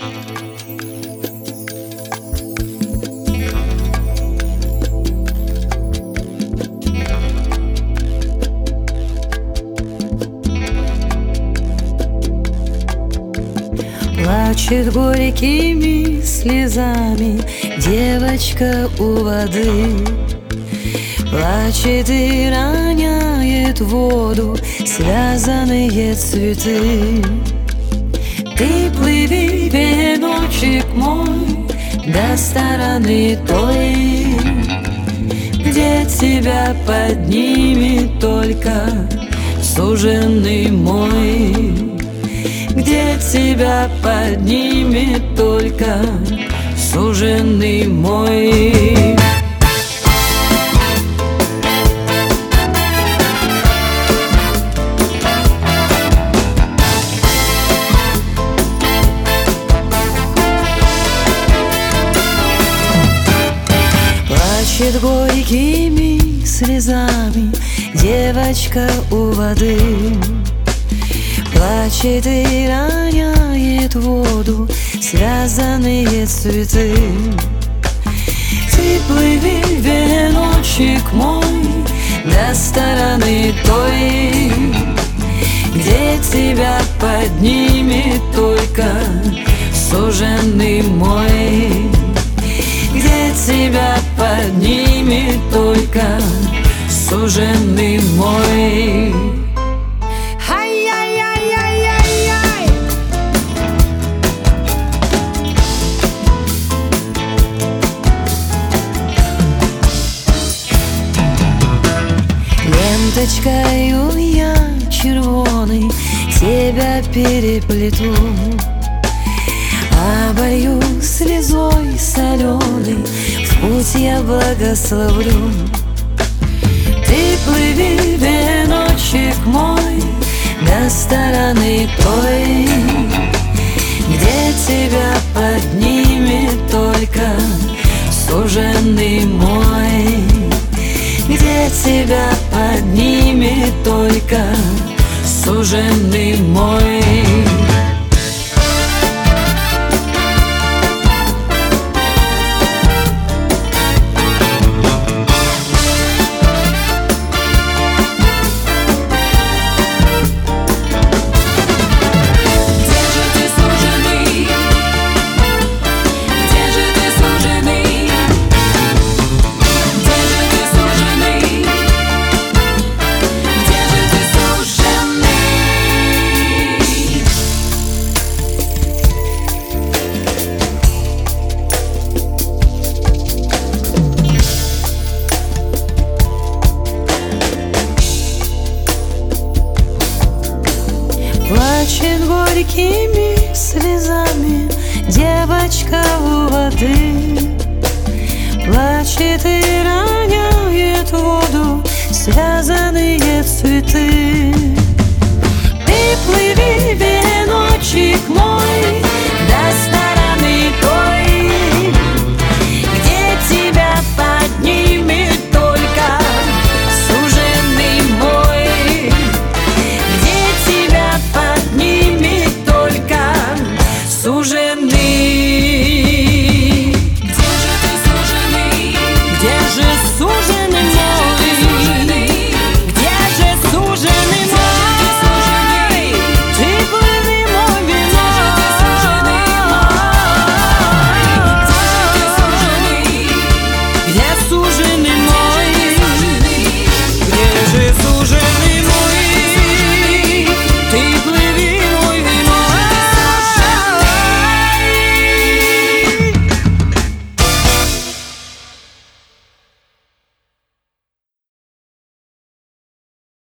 Плачет горькими слезами девочка у воды. Плачет и роняет в воду связанные цветы. Ты плыви, веночек мой, до стороны той, где тебя поднимет только суженый мой. Где тебя поднимет только суженый мой. Плачет горькими слезами девочка у воды. Плачет и роняет в воду связанные цветы. Ты плыви, веночек мой, до стороны той, где тебя поднимет только суженый мой. Где тебя поднимет только суженый мой. Ленточкою я червоной тебя переплету, оболью слезой соленой, в путь я благословлю. Ты плыви, веночек мой, до стороны той, где тебя поднимет только суженый мой. Где тебя поднимет только суженый мой. Плачет горькими слезами девочка у воды. Плачет и роняет в воду связанные цветы. Ты плыви, веночек мой, до стороны той, где тебя поднимет только суженый мой. Где тебя поднимет только суженый